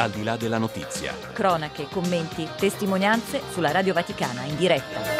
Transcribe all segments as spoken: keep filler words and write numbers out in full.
Al di là della notizia. Cronache, commenti, testimonianze sulla Radio Vaticana in diretta.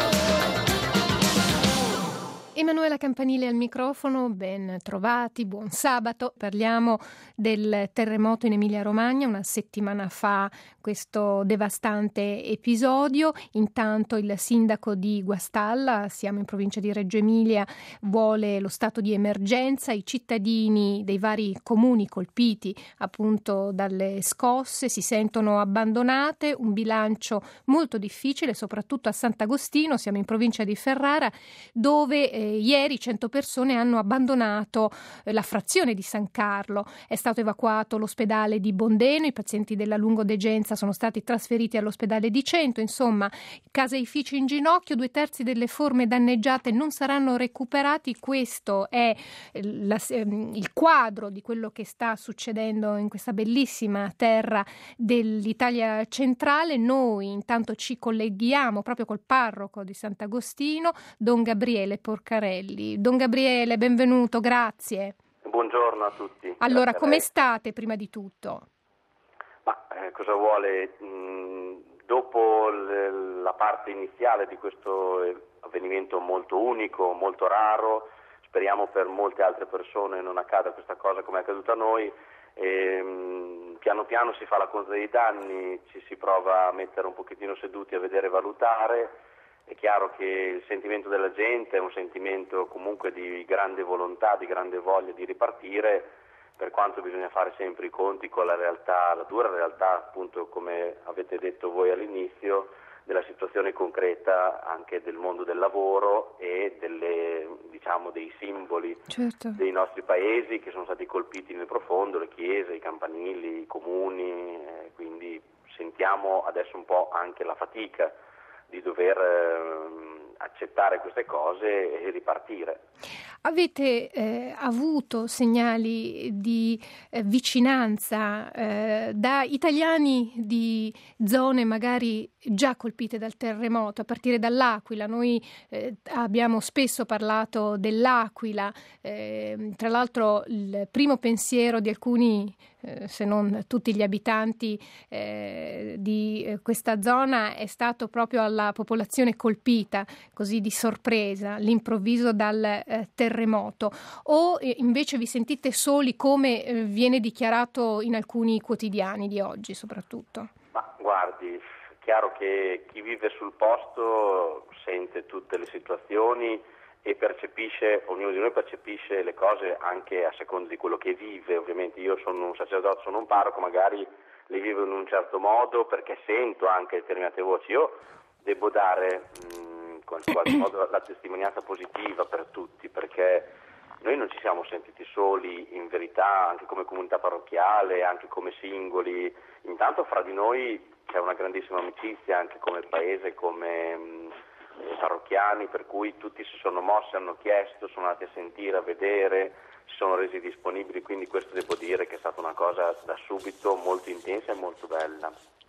Emanuela Campanile al microfono, ben trovati, buon sabato. Parliamo del terremoto in Emilia-Romagna, una settimana fa questo devastante episodio. Intanto il sindaco di Guastalla, siamo in provincia di Reggio Emilia, vuole lo stato di emergenza. I cittadini dei vari comuni colpiti appunto dalle scosse si sentono abbandonate, un bilancio molto difficile, soprattutto a Sant'Agostino, siamo in provincia di Ferrara, dove eh, ieri cento persone hanno abbandonato eh, la frazione di San Carlo. È stato evacuato l'ospedale di Bondeno, i pazienti della lungodegenza sono stati trasferiti all'ospedale di Cento. Insomma, caseifici in ginocchio, due terzi delle forme danneggiate non saranno recuperati. Questo è la, il quadro di quello che sta succedendo in questa bellissima terra dell'Italia centrale. Noi intanto ci colleghiamo proprio col parroco di Sant'Agostino, Don Gabriele Porcarelli. Don Gabriele, benvenuto, grazie. Buongiorno a tutti. Allora, Grazie come state prima di tutto? Ma eh, cosa vuole? Mm, dopo le, la parte iniziale di questo avvenimento molto unico, molto raro, speriamo per molte altre persone non accada questa cosa come è accaduta a noi, e, mm, piano piano si fa la conta dei danni, ci si prova a mettere un pochettino seduti a vedere e valutare. È chiaro che il sentimento della gente è un sentimento comunque di grande volontà, di grande voglia di ripartire, per quanto bisogna fare sempre i conti con la realtà, la dura realtà, appunto, come avete detto voi all'inizio, della situazione concreta anche del mondo del lavoro e delle, diciamo, dei simboli certo. dei nostri paesi che sono stati colpiti nel profondo, le chiese, i campanili, i comuni, eh, quindi sentiamo adesso un po' anche la fatica di dover eh, accettare queste cose e ripartire. Avete eh, avuto segnali di eh, vicinanza eh, da italiani di zone magari già colpite dal terremoto, a partire dall'Aquila? Noi eh, abbiamo spesso parlato dell'Aquila, eh, tra l'altro il primo pensiero di alcuni, eh, se non tutti gli abitanti eh, di eh, questa zona è stato proprio alla popolazione colpita, così di sorpresa, all'improvviso dal eh, terremoto. O eh, invece vi sentite soli come eh, viene dichiarato in alcuni quotidiani di oggi soprattutto? Ma guardi, chiaro che chi vive sul posto sente tutte le situazioni e percepisce, ognuno di noi percepisce le cose anche a seconda di quello che vive. Ovviamente io sono un sacerdote, sono un parroco, magari le vivo in un certo modo perché sento anche determinate voci. Io devo dare mh, in qualche modo la testimonianza positiva per tutti, perché noi non ci siamo sentiti soli in verità, anche come comunità parrocchiale, anche come singoli. Intanto fra di noi c'è una grandissima amicizia anche come paese, come mh, parrocchiani, per cui tutti si sono mossi, hanno chiesto, sono andati a sentire, a vedere, si sono resi disponibili, quindi questo devo dire che è stata una cosa da subito molto intensa e molto bella.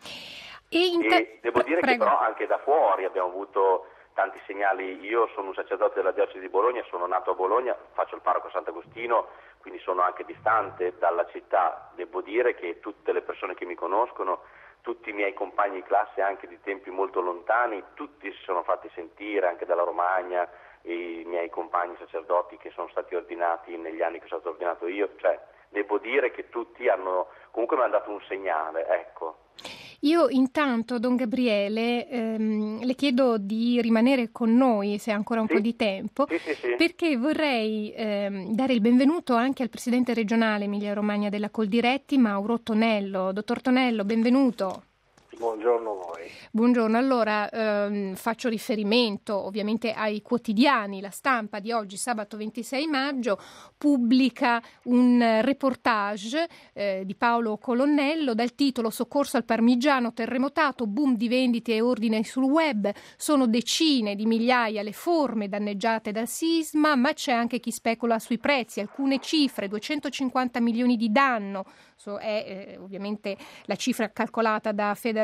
E, inter- e devo dire Prego. Che però anche da fuori abbiamo avuto tanti segnali. Io sono un sacerdote della diocesi di Bologna, sono nato a Bologna, faccio il parroco a Sant'Agostino, quindi sono anche distante dalla città. Devo dire che tutte le persone che mi conoscono, tutti i miei compagni di classe anche di tempi molto lontani, tutti si sono fatti sentire, anche dalla Romagna, i miei compagni sacerdoti che sono stati ordinati negli anni che sono stato ordinato io, cioè devo dire che tutti hanno comunque mi hanno dato un segnale, ecco. Io intanto, Don Gabriele, ehm, le chiedo di rimanere con noi, se ha ancora un sì. po' di tempo, sì, sì, sì. perché vorrei ehm, dare il benvenuto anche al presidente regionale Emilia-Romagna della Coldiretti, Mauro Tonello. Dottor Tonello, benvenuto. Buongiorno a voi. Buongiorno, allora ehm, faccio riferimento ovviamente ai quotidiani. La Stampa di oggi, sabato ventisei maggio, pubblica un reportage eh, di Paolo Colonnello dal titolo "Soccorso al Parmigiano terremotato, boom di vendite e ordini sul web". Sono decine di migliaia le forme danneggiate dal sisma, ma c'è anche chi specula sui prezzi. Alcune cifre: duecentocinquanta milioni di danno, so, è eh, ovviamente la cifra calcolata da Federal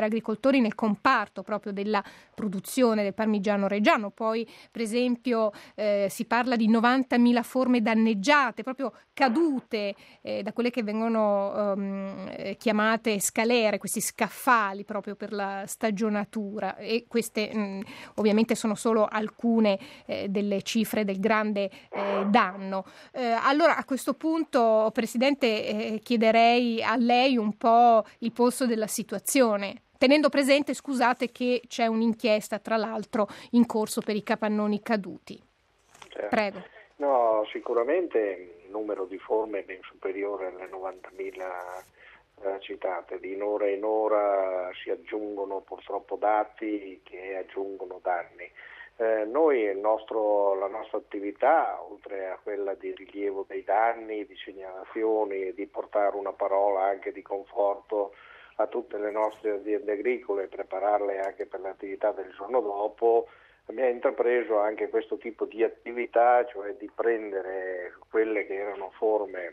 per agricoltori nel comparto proprio della produzione del parmigiano reggiano. Poi, per esempio, eh, si parla di novantamila forme danneggiate, proprio cadute eh, da quelle che vengono um, chiamate scalere, questi scaffali proprio per la stagionatura, e queste mh, ovviamente sono solo alcune eh, delle cifre del grande eh, danno. Eh, allora a questo punto, Presidente, eh, chiederei a lei un po' il polso della situazione, tenendo presente, scusate, che c'è un'inchiesta tra l'altro in corso per i capannoni caduti. Certo. Prego. No, sicuramente il numero di forme è ben superiore alle novantamila eh, citate. Di in ora in ora si aggiungono purtroppo dati che aggiungono danni. Eh, noi il nostro, la nostra attività, oltre a quella di rilievo dei danni, di segnalazioni e di portare una parola anche di conforto a tutte le nostre aziende agricole e prepararle anche per l'attività del giorno dopo, abbiamo intrapreso anche questo tipo di attività, cioè di prendere quelle che erano forme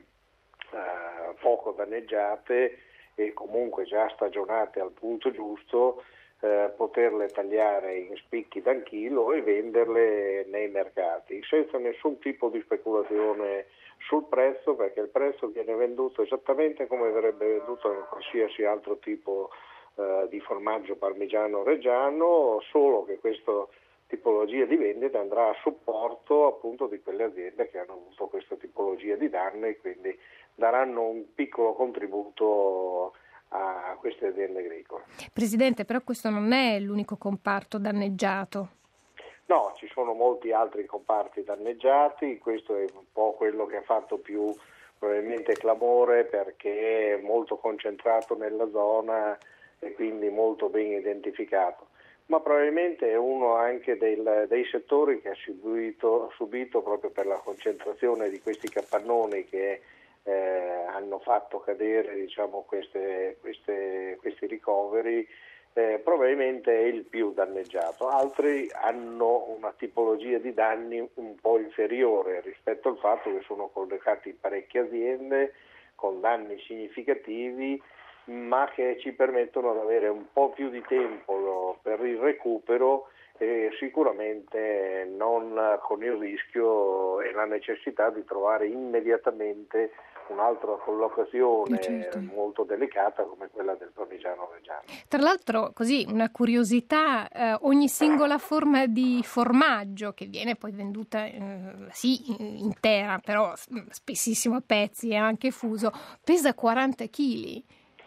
eh, poco danneggiate e comunque già stagionate al punto giusto, eh, poterle tagliare in spicchi d'anchilo e venderle nei mercati senza nessun tipo di speculazione sul prezzo, perché il prezzo viene venduto esattamente come verrebbe venduto in qualsiasi altro tipo eh, di formaggio parmigiano reggiano, solo che questa tipologia di vendita andrà a supporto appunto di quelle aziende che hanno avuto questa tipologia di danni e quindi daranno un piccolo contributo a queste aziende agricole. Presidente, però questo non è l'unico comparto danneggiato. No, ci sono molti altri comparti danneggiati, questo è un po' quello che ha fatto più probabilmente clamore perché è molto concentrato nella zona e quindi molto ben identificato, ma probabilmente è uno anche del, dei settori che ha subito, subito proprio per la concentrazione di questi capannoni che eh, hanno fatto cadere diciamo, queste, queste, questi ricoveri. Eh, probabilmente è il più danneggiato, altri hanno una tipologia di danni un po' inferiore rispetto al fatto che sono collocati parecchie aziende con danni significativi, ma che ci permettono di avere un po' più di tempo per il recupero e sicuramente non con il rischio e la necessità di trovare immediatamente un'altra collocazione certo. molto delicata come quella del parmigiano reggiano. Tra l'altro, così una curiosità, eh, ogni singola forma di formaggio che viene poi venduta eh, sì intera, però spessissimo a pezzi e anche fuso, pesa quaranta chili.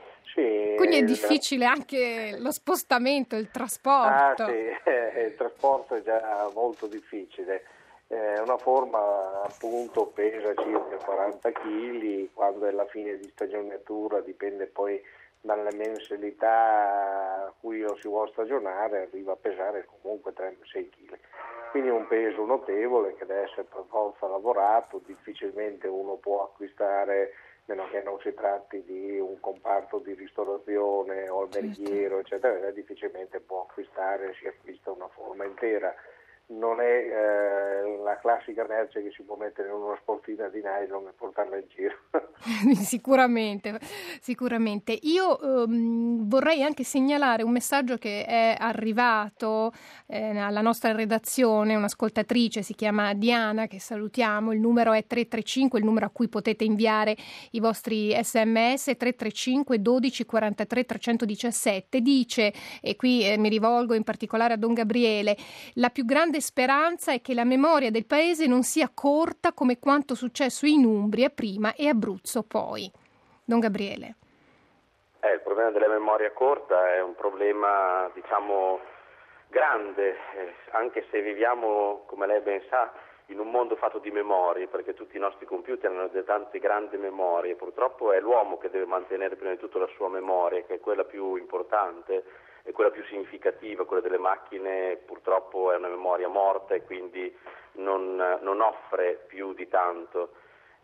Sì, quindi è difficile anche lo spostamento, il trasporto. Ah sì, eh, il trasporto è già molto difficile. Eh, una forma appunto pesa circa quaranta chili, quando è la fine di stagionatura dipende poi dalle mensilità a cui lo si vuole stagionare, arriva a pesare comunque trentasei chili. Quindi è un peso notevole che deve essere per forza lavorato, difficilmente uno può acquistare, meno che non si tratti di un comparto di ristorazione o alberghiero, certo. eccetera, difficilmente può acquistare, si acquista una forma intera. Non è eh, la classica merce che si può mettere in una sportina di nylon e portarla in giro. Sicuramente, sicuramente. Io ehm, vorrei anche segnalare un messaggio che è arrivato eh, alla nostra redazione, un'ascoltatrice, si chiama Diana, che salutiamo, il numero è tre tre cinque, il numero a cui potete inviare i vostri sms, tre tre cinque dodici quarantatré trecentodiciassette, dice, e qui eh, mi rivolgo in particolare a Don Gabriele, la più grande speranza è che la memoria del paese non sia corta come quanto successo in Umbria prima e Abruzzo poi. Don Gabriele. Eh, il problema della memoria corta è un problema, diciamo, grande, eh, anche se viviamo, come lei ben sa, in un mondo fatto di memorie, perché tutti i nostri computer hanno tante grandi memorie. Purtroppo è l'uomo che deve mantenere prima di tutto la sua memoria, che è quella più importante e quella più significativa. Quella delle macchine purtroppo è una memoria morta e quindi non, non offre più di tanto.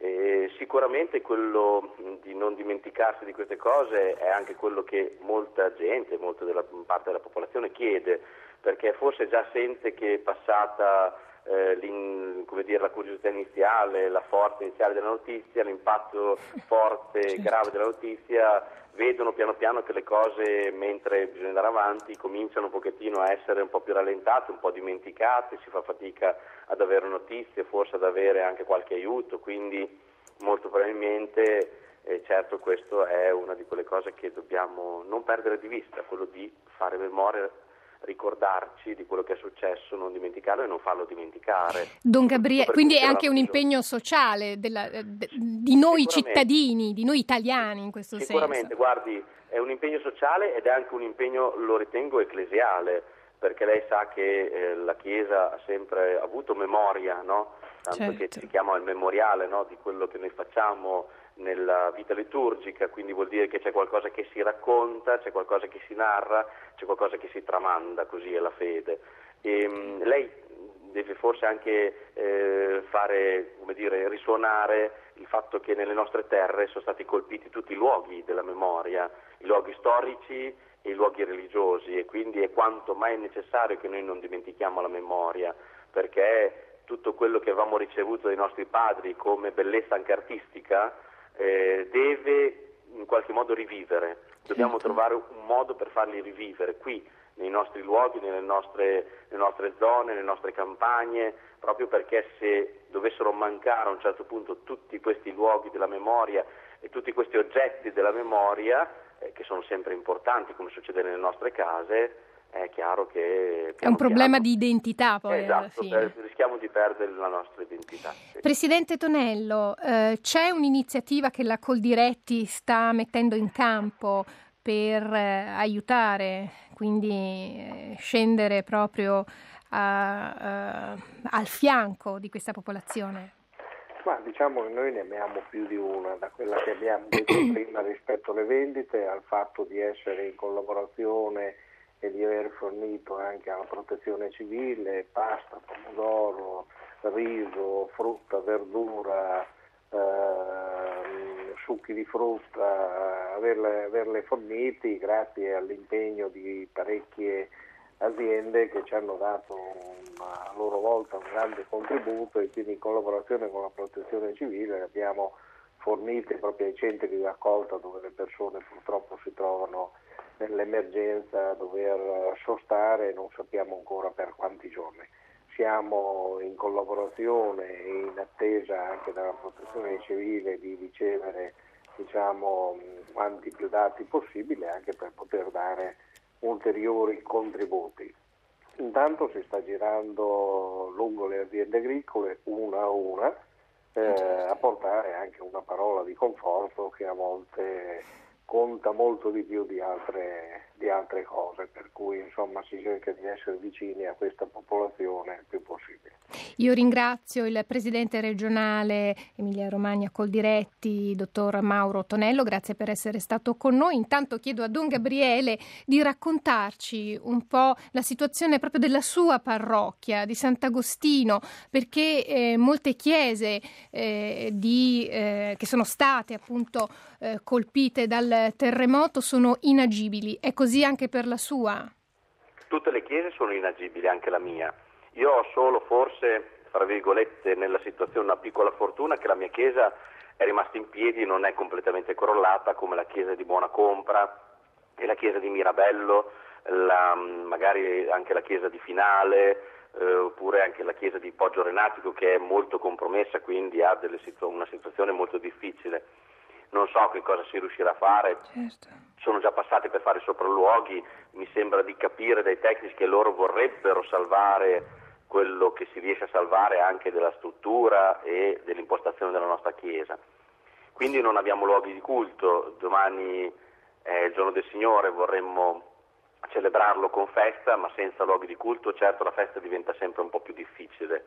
E sicuramente quello di non dimenticarsi di queste cose è anche quello che molta gente, molta della parte della popolazione chiede, perché forse già sente che è passata eh, l'in, come dire, la curiosità iniziale, la forza iniziale della notizia, l'impatto forte e certo. grave della notizia, vedono piano piano che le cose, mentre bisogna andare avanti, cominciano un pochettino a essere un po' più rallentate, un po' dimenticate, si fa fatica ad avere notizie, forse ad avere anche qualche aiuto, quindi molto probabilmente eh, certo questo è una di quelle cose che dobbiamo non perdere di vista, quello di fare memoria, ricordarci di quello che è successo, non dimenticarlo e non farlo dimenticare. Don Gabriele, quindi è anche un impegno sociale della, de, di noi cittadini, di noi italiani in questo sicuramente, senso. Sicuramente, guardi, è un impegno sociale ed è anche un impegno, lo ritengo, ecclesiale, perché lei sa che eh, la Chiesa ha sempre avuto memoria, no? Tanto certo. che si chiama il memoriale, no? Di quello che noi facciamo nella vita liturgica, quindi vuol dire che c'è qualcosa che si racconta, c'è qualcosa che si narra, c'è qualcosa che si tramanda, così è la fede. E, mh, lei deve forse anche eh, fare, come dire, risuonare il fatto che nelle nostre terre sono stati colpiti tutti i luoghi della memoria, i luoghi storici e i luoghi religiosi, e quindi è quanto mai necessario che noi non dimentichiamo la memoria, perché tutto quello che avevamo ricevuto dai nostri padri come bellezza anche artistica Eh, deve in qualche modo rivivere, dobbiamo certo. trovare un modo per farli rivivere qui, nei nostri luoghi, nelle nostre, nelle nostre zone, nelle nostre campagne, proprio perché se dovessero mancare a un certo punto tutti questi luoghi della memoria e tutti questi oggetti della memoria, eh, che sono sempre importanti come succede nelle nostre case, è chiaro che è un problema piano, di identità poi esatto, alla fine. Per, rischiamo di perdere la nostra identità. Sì. Presidente Tonello, eh, c'è un'iniziativa che la Coldiretti sta mettendo in campo per eh, aiutare, quindi eh, scendere proprio a, a, al fianco di questa popolazione? Ma diciamo che noi ne abbiamo più di una, da quella che abbiamo detto prima rispetto alle vendite, al fatto di essere in collaborazione e di aver fornito anche alla protezione civile pasta, pomodoro, riso, frutta, verdura, eh, succhi di frutta, averle, averle forniti grazie all'impegno di parecchie aziende che ci hanno dato una, a loro volta un grande contributo, e quindi in collaborazione con la protezione civile abbiamo fornite proprio ai centri di raccolta dove le persone purtroppo si trovano nell'emergenza a dover sostare, non sappiamo ancora per quanti giorni. Siamo in collaborazione e in attesa anche dalla protezione civile di ricevere, diciamo, quanti più dati possibile anche per poter dare ulteriori contributi. Intanto si sta girando lungo le aziende agricole una a una eh, a portare anche una parola di conforto che a volte conta molto di più di altre, di altre cose, per cui insomma si cerca di essere vicini a questa popolazione il più possibile. Io ringrazio il presidente regionale Emilia Romagna Coldiretti, dottor Mauro Tonello, grazie per essere stato con noi. Intanto chiedo a Don Gabriele di raccontarci un po' la situazione proprio della sua parrocchia di Sant'Agostino, perché eh, molte chiese eh, di, eh, che sono state appunto eh, colpite dal terremoto sono inagibili. È così anche per la sua? Tutte le chiese sono inagibili, anche la mia. Io ho solo forse, fra virgolette, nella situazione una piccola fortuna che la mia chiesa è rimasta in piedi, non è completamente crollata come la chiesa di Buonacompra e la chiesa di Mirabello, la, magari anche la chiesa di Finale, eh, oppure anche la chiesa di Poggio Renatico, che è molto compromessa, quindi ha delle situ- una situazione molto difficile. Non so che cosa si riuscirà a fare, certo. Sono già passati per fare sopralluoghi, mi sembra di capire dai tecnici che loro vorrebbero salvare quello che si riesce a salvare anche della struttura e dell'impostazione della nostra chiesa. Quindi non abbiamo luoghi di culto, domani è il giorno del Signore, vorremmo celebrarlo con festa, ma senza luoghi di culto certo la festa diventa sempre un po' più difficile.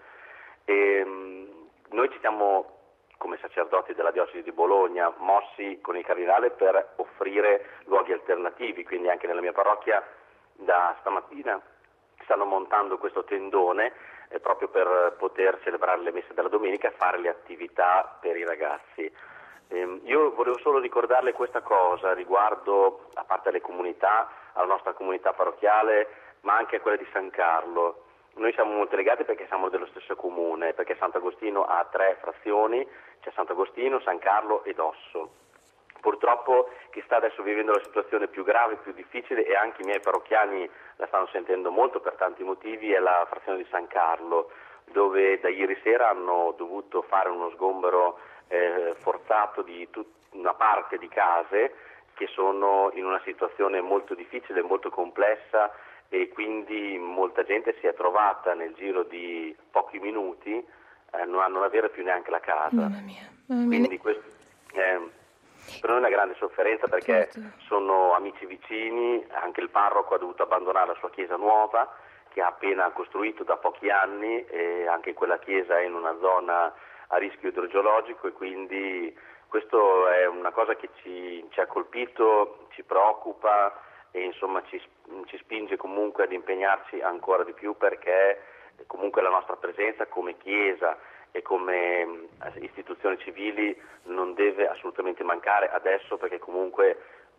E, mh, noi ci siamo, come sacerdoti della diocesi di Bologna, mossi con il cardinale per offrire luoghi alternativi, quindi anche nella mia parrocchia da stamattina stanno montando questo tendone eh, proprio per poter celebrare le messe della domenica e fare le attività per i ragazzi. Eh, io volevo solo ricordarle questa cosa riguardo, a parte alle comunità, alla nostra comunità parrocchiale, ma anche a quella di San Carlo. noi siamo molto legati perché siamo dello stesso comune, perché Sant'Agostino ha tre frazioni, c'è Sant'Agostino, San Carlo ed Osso. Purtroppo chi sta adesso vivendo la situazione più grave, più difficile, e anche i miei parrocchiani la stanno sentendo molto per tanti motivi, è la frazione di San Carlo, dove da ieri sera hanno dovuto fare uno sgombero eh, forzato di tut- una parte di case che sono in una situazione molto difficile, molto complessa, e quindi molta gente si è trovata nel giro di pochi minuti eh, a non avere più neanche la casa. Mamma mia, mamma mia. Quindi questo è per noi una grande sofferenza, perché Certo. sono amici vicini, anche il parroco ha dovuto abbandonare la sua chiesa nuova che ha appena costruito da pochi anni, e anche quella chiesa è in una zona a rischio idrogeologico, e quindi questo è una cosa che ci, ci ha colpito, ci preoccupa e insomma ci, ci spinge comunque ad impegnarci ancora di più, perché comunque la nostra presenza come chiesa e come istituzioni civili non deve assolutamente mancare adesso, perché comunque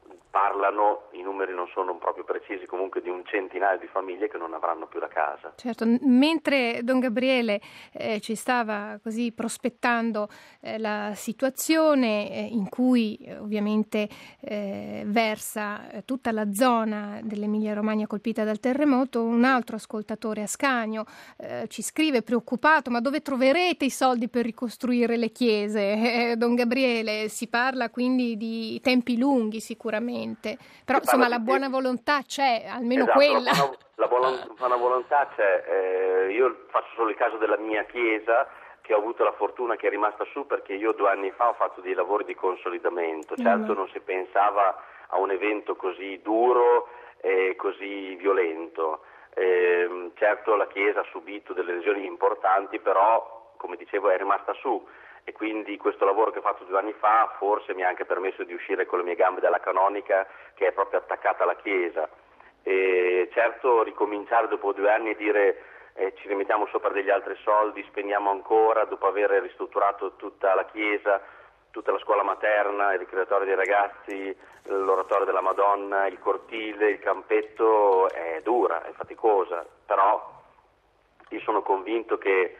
parlano, i numeri non sono proprio precisi, comunque di un centinaio di famiglie che non avranno più la casa. Certo, n- mentre Don Gabriele eh, ci stava così prospettando eh, la situazione eh, in cui eh, ovviamente eh, versa eh, tutta la zona dell'Emilia Romagna colpita dal terremoto, un altro ascoltatore, Ascanio, eh, ci scrive preoccupato: ma dove troverete i soldi per ricostruire le chiese? Eh, Don Gabriele, si parla quindi di tempi lunghi sicuramente. Però insomma la buona volontà c'è, almeno esatto, quella. La buona, la buona, buona volontà c'è. Eh, io faccio solo il caso della mia chiesa, che ho avuto la fortuna che è rimasta su, perché io due anni fa ho fatto dei lavori di consolidamento. Certo, non si pensava a un evento così duro e così violento. Eh, certo la chiesa ha subito delle lesioni importanti, però come dicevo è rimasta su. E quindi questo lavoro che ho fatto due anni fa forse mi ha anche permesso di uscire con le mie gambe dalla canonica, che è proprio attaccata alla chiesa. E certo ricominciare dopo due anni e dire eh, ci rimettiamo sopra degli altri soldi, spendiamo ancora, dopo aver ristrutturato tutta la chiesa, tutta la scuola materna, il ricreatorio dei ragazzi, l'oratorio della Madonna, il cortile, il campetto, è dura, è faticosa, però io sono convinto che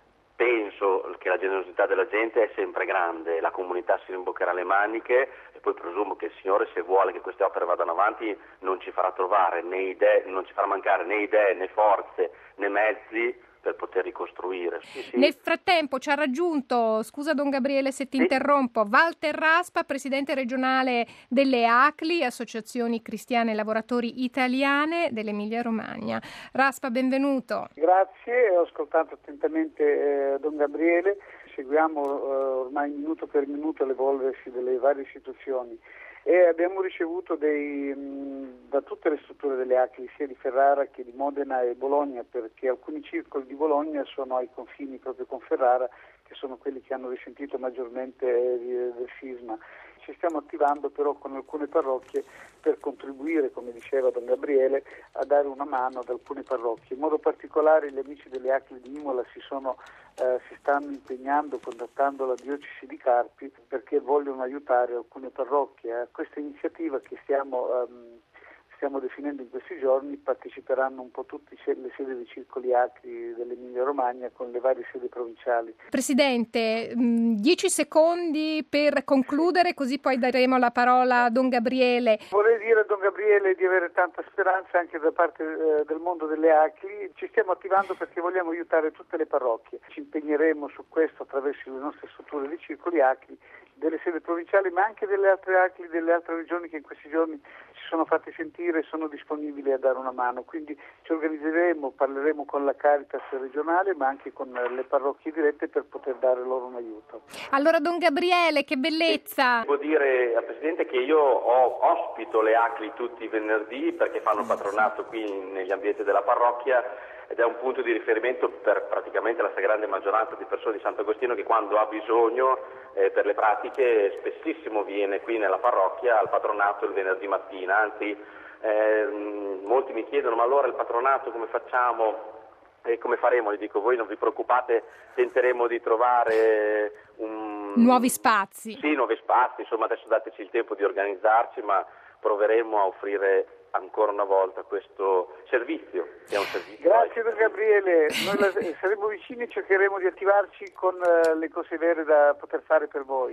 penso che la generosità della gente è sempre grande, la comunità si rimboccherà le maniche, e poi presumo che il Signore, se vuole che queste opere vadano avanti, non ci farà trovare né idee, non ci farà mancare né idee, né forze, né mezzi per poter ricostruire. Sì, sì. Nel frattempo ci ha raggiunto, scusa Don Gabriele se ti sì. interrompo, Walter Raspa, presidente regionale delle A C L I, Associazioni Cristiane e Lavoratori Italiane dell'Emilia Romagna. Raspa, benvenuto. Grazie, ho ascoltato attentamente eh, Don Gabriele, seguiamo eh, ormai minuto per minuto l'evolversi delle varie situazioni. E abbiamo ricevuto dei, mh, da tutte le strutture delle A C L I, sia di Ferrara che di Modena e Bologna, perché alcuni circoli di Bologna sono ai confini proprio con Ferrara, che sono quelli che hanno risentito maggiormente eh, del sisma. Ci stiamo attivando però con alcune parrocchie per contribuire, come diceva Don Gabriele, a dare una mano ad alcune parrocchie. In modo particolare gli amici delle A C L I di Imola si sono Eh, si stanno impegnando, contattando la diocesi di Carpi, perché vogliono aiutare alcune parrocchie. A questa iniziativa che stiamo, um, stiamo definendo in questi giorni parteciperanno un po' tutte le sedi dei circoli A C L I dell'Emilia Romagna con le varie sedi provinciali. Presidente, mh, dieci secondi per concludere, così poi daremo la parola a Don Gabriele. Vorrei dire a Don Gabriele di avere tanta speranza anche da parte eh, del mondo delle A C L I. Ci stiamo attivando perché vogliamo aiutare tutte le parrocchie. Ci impegneremo su questo attraverso le nostre strutture di circoli A C L I, delle sedi provinciali, ma anche delle altre A C L I, delle altre regioni che in questi giorni si sono fatte sentire e sono disponibili a dare una mano. Quindi ci organizzeremo, parleremo con la Caritas regionale, ma anche con le parrocchie dirette per poter dare loro un aiuto. Allora Don Gabriele, che bellezza! Devo dire al Presidente che io ho, ospito le A C L I tutti i venerdì, perché fanno patronato qui negli ambienti della parrocchia, ed è un punto di riferimento per praticamente la stragrande maggioranza di persone di Sant'Agostino, che quando ha bisogno eh, per le pratiche spessissimo viene qui nella parrocchia al patronato il venerdì mattina. Anzi, eh, molti mi chiedono: ma allora il patronato come facciamo? E come faremo? Gli dico: voi non vi preoccupate, tenteremo di trovare un... nuovi spazi. Sì, nuovi spazi, insomma adesso dateci il tempo di organizzarci, ma proveremo a offrire ancora una volta questo servizio, che è un servizio. Grazie Don Gabriele, noi la, saremo vicini e cercheremo di attivarci con uh, le cose vere da poter fare per voi.